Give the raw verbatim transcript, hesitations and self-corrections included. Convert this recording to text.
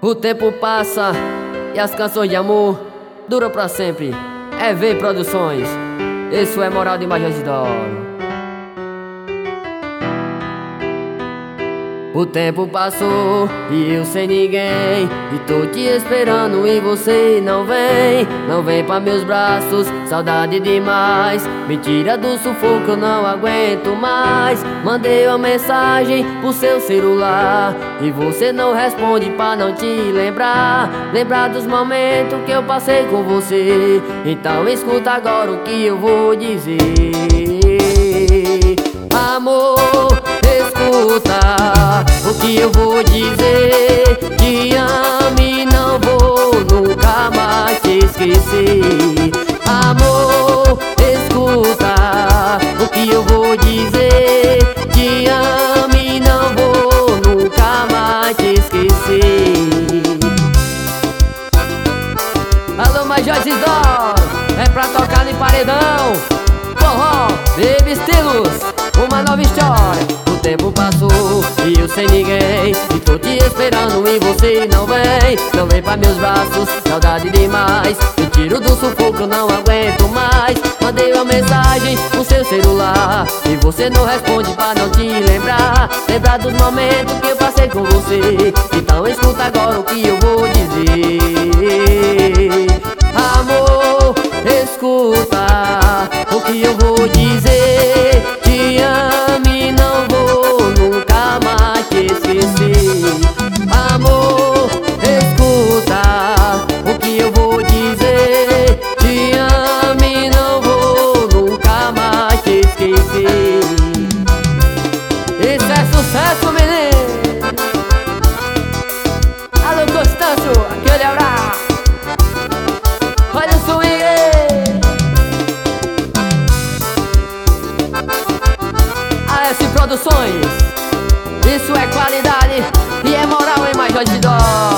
O tempo passa e as canções de amor duram pra sempre. É V Produções. Isso é moral de Major Isidoro. O tempo passou e eu sem ninguém, e tô te esperando e você não vem. Não vem pra meus braços, saudade demais. Me tira do sufoco, eu não aguento mais. Mandei uma mensagem pro seu celular e você não responde pra não te lembrar. Lembrar dos momentos que eu passei com você. Então escuta agora o que eu vou dizer. Amor, escuta o que eu vou dizer. Te amo e não vou nunca mais te esquecer. Amor, escuta o que eu vou dizer. Te amo e não vou nunca mais te esquecer. Alô, Major Isidoro, é pra tocar no paredão. Forró, baby estilos, uma nova história. O tempo passou e eu sem ninguém, e tô te esperando e você não vem. Não vem pra meus braços, saudade demais. Me tiro do sufoco, eu não aguento mais. Mandei uma mensagem pro seu celular e você não responde pra não te lembrar. Lembrar dos momentos que eu passei com você. Então escuta agora o que eu vou dizer. Amor, escuta o que eu vou dizer. Te amo e não vou nunca mais te esquecer. Amor, escuta o que eu vou dizer. Te amo e não vou nunca mais te esquecer. Isso é sucesso, menino. Alô, Constâncio, aquele abraço. Olha o swing. A S Produções. Isso é qualidade e é moral, hein, Major Isidoro.